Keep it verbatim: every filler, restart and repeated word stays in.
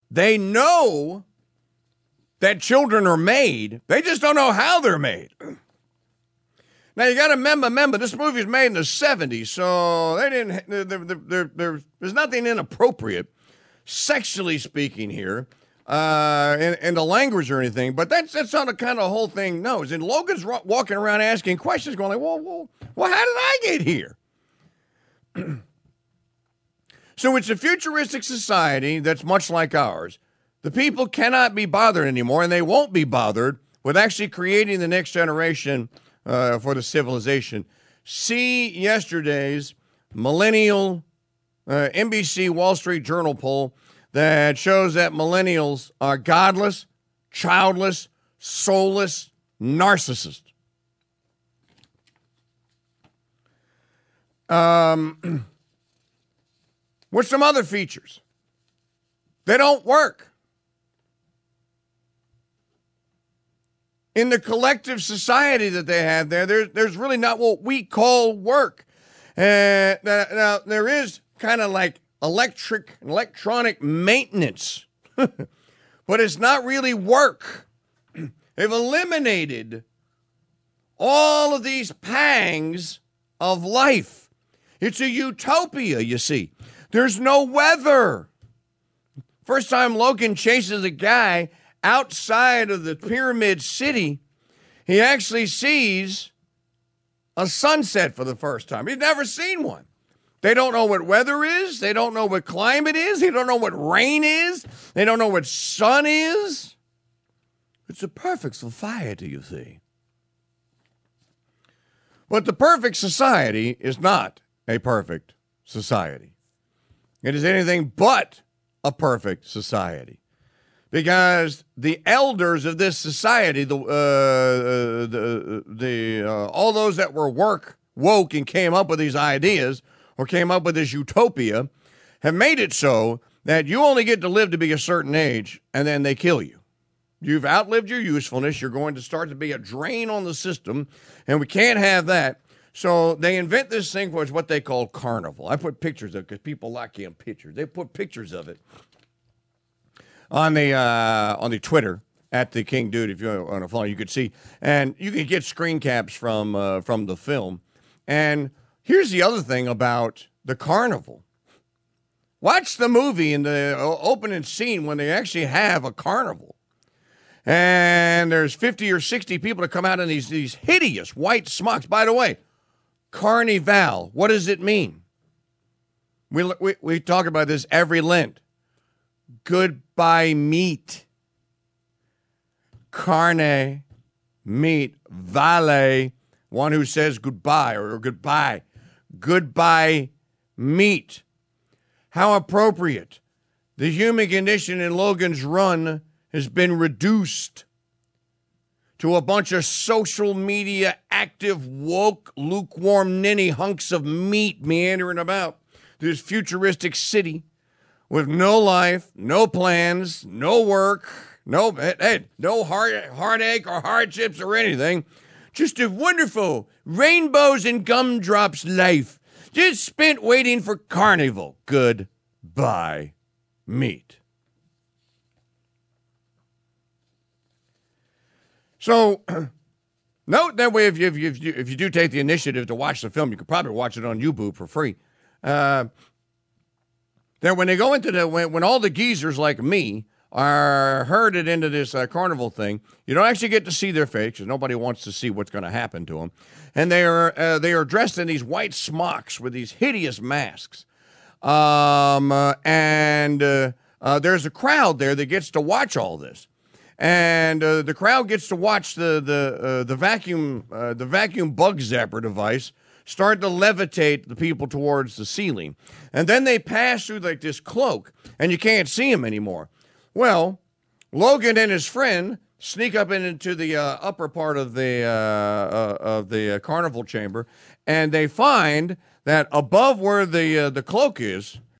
They know that children are made. They just don't know how they're made. Now, you got to remember, remember, this movie was made in the seventies, so they didn't. There, there, there, there, there's nothing inappropriate, sexually speaking, here, uh, in, in the language or anything. But that's that's not the kind of the whole thing knows. And Logan's ro- walking around asking questions, going like, "Well, well, well, how did I get here?" So it's a futuristic society that's much like ours. The people cannot be bothered anymore, and they won't be bothered with actually creating the next generation uh, for the civilization. See yesterday's millennial uh, N B C Wall Street Journal poll that shows that millennials are godless, childless, soulless, narcissists. Um, what's some other features? They don't work. In the collective society that they have there, there's, there's really not what we call work. Uh, now, now, there is kind of like electric, electronic maintenance, but it's not really work. They've eliminated all of these pangs of life. It's a utopia, you see. There's no weather. First time Logan chases a guy outside of the Pyramid City, he actually sees a sunset for the first time. He's never seen one. They don't know what weather is. They don't know what climate is. They don't know what rain is. They don't know what sun is. It's a perfect society, you see. But the perfect society is not a perfect society. It is anything but a perfect society. Because the elders of this society, the uh, the the uh, all those that were work woke and came up with these ideas or came up with this utopia, have made it so that you only get to live to be a certain age, and then they kill you. You've outlived your usefulness. You're going to start to be a drain on the system, and we can't have that. So they invent this thing which is what they call carnival. I put pictures of it because people like getting pictures. They put pictures of it on the uh, on the Twitter at the King Dude. If you're on a phone, you could see, and you can get screen caps from uh, from the film. And here's the other thing about the carnival. Watch the movie in the opening scene when they actually have a carnival, and there's fifty or sixty people that come out in these these hideous white smocks. By the way, Carnival. What does it mean? We we we talk about this every Lent. Goodbye meat. Carne, meat. Vale, one who says goodbye or goodbye. Goodbye meat. How appropriate. The human condition in Logan's Run has been reduced to a bunch of social media active, woke, lukewarm, ninny hunks of meat meandering about this futuristic city with no life, no plans, no work, no hey, no heart, heartache or hardships or anything. Just a wonderful rainbows and gumdrops life. Just spent waiting for carnival. Goodbye, meat. So, note that way, if you, if, you, if you do take the initiative to watch the film, you could probably watch it on YouTube for free. Uh, that when they go into the, when, when all the geezers like me are herded into this uh, carnival thing, you don't actually get to see their face because nobody wants to see what's going to happen to them. And they are, uh, they are dressed in these white smocks with these hideous masks. Um, uh, and uh, uh, there's a crowd there that gets to watch all this. And uh, the crowd gets to watch the the uh, the vacuum uh, the vacuum bug zapper device start to levitate the people towards the ceiling, and then they pass through like this cloak, and you can't see them anymore. Well, Logan and his friend sneak up into the uh, upper part of the uh, uh, of the uh, carnival chamber, and they find that above where the uh, the cloak is,